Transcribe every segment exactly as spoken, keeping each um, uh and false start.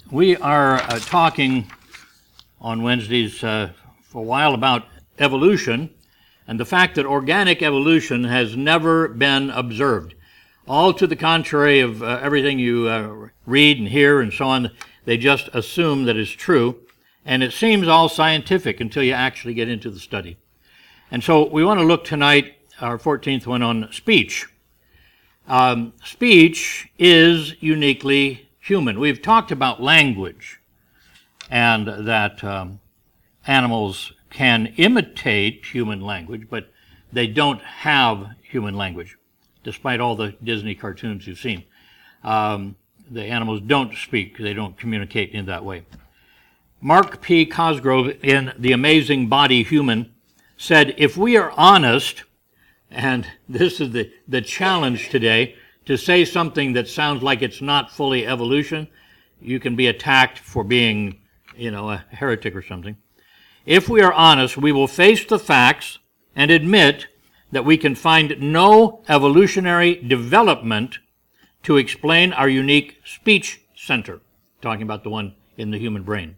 we are uh, talking on Wednesdays uh, for a while about evolution and the fact that organic evolution has never been observed. All to the contrary of uh, everything you uh, read and hear and so on, they just assume that it's true, and it seems all scientific until you actually get into the study. And so we want to look tonight, our fourteenth one, on speech. Um, speech is uniquely human. We've talked about language and that um, animals can imitate human language, but they don't have human language, despite all the Disney cartoons you've seen. Um, the animals don't speak. They don't communicate in that way. Mark P. Cosgrove, in The Amazing Body Human, said, if we are honest, and this is the, the challenge today, to say something that sounds like it's not fully evolution, you can be attacked for being, you know, a heretic or something. If we are honest, we will face the facts and admit that we can find no evolutionary development to explain our unique speech center, talking about the one in the human brain.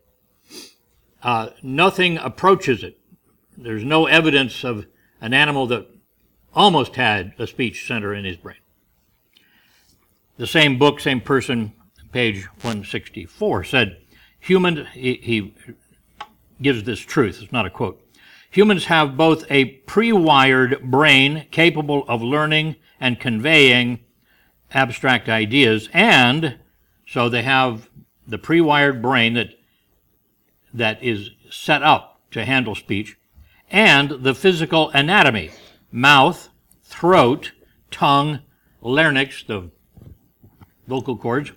Uh, nothing approaches it. There's no evidence of an animal that almost had a speech center in his brain. The same book, same person, page one sixty-four, said, human, he, he gives this truth, it's not a quote, humans have both a pre-wired brain capable of learning and conveying abstract ideas, and so they have the pre-wired brain that that is set up to handle speech, and the physical anatomy, mouth, throat, tongue, larynx, the vocal cords,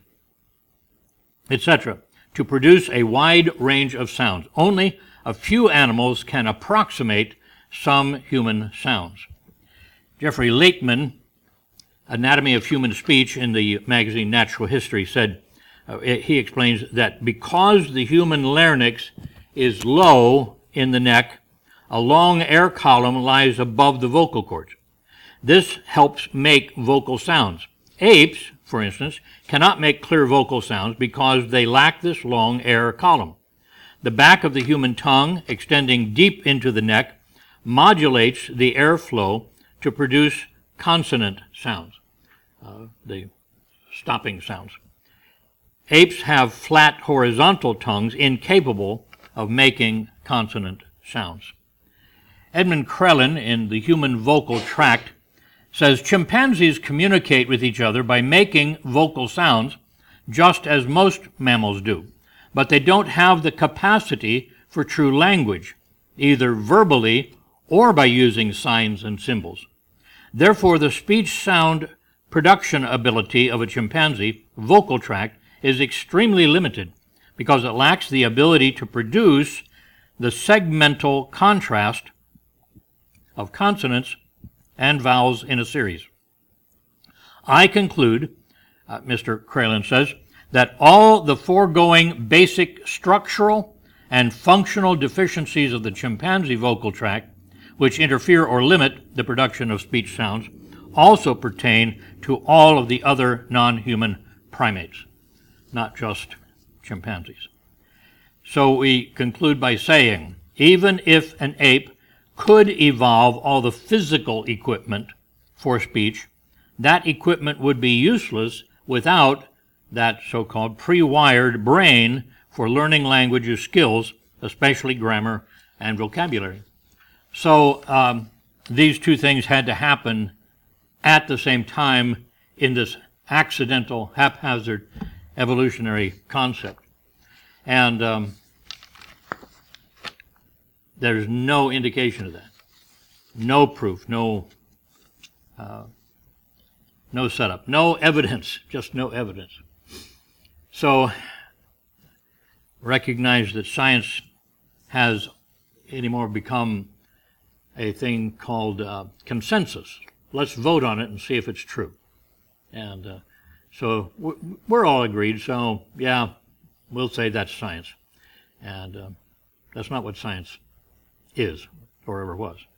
et cetera, to produce a wide range of sounds. Only a few animals can approximate some human sounds. Jeffrey Lakeman, Anatomy of Human Speech, in the magazine Natural History, said, uh, he explains that because the human larynx is low in the neck, a long air column lies above the vocal cords. This helps make vocal sounds. Apes, for instance, cannot make clear vocal sounds because they lack this long air column. The back of the human tongue, extending deep into the neck, modulates the airflow to produce consonant sounds, uh, the stopping sounds. Apes have flat horizontal tongues incapable of making consonant sounds. Edmund Crellin, in The Human Vocal Tract, says chimpanzees communicate with each other by making vocal sounds just as most mammals do, but they don't have the capacity for true language, either verbally or by using signs and symbols. Therefore, the speech sound production ability of a chimpanzee vocal tract is extremely limited because it lacks the ability to produce the segmental contrast of consonants and vowels in a series. I conclude, uh, Mister Crellin says, that all the foregoing basic structural and functional deficiencies of the chimpanzee vocal tract, which interfere or limit the production of speech sounds, also pertain to all of the other non-human primates, not just chimpanzees. So we conclude by saying, even if an ape could evolve all the physical equipment for speech, that equipment would be useless without that so-called pre-wired brain for learning language skills, especially grammar and vocabulary. So um, these two things had to happen at the same time in this accidental, haphazard evolutionary concept. And um, there's no indication of that. No proof, no uh, no setup, no evidence, just no evidence. So recognize that science has anymore become a thing called uh, consensus. Let's vote on it and see if it's true. And uh, so we're all agreed, so yeah, we'll say that's science. And uh, that's not what science is or ever was.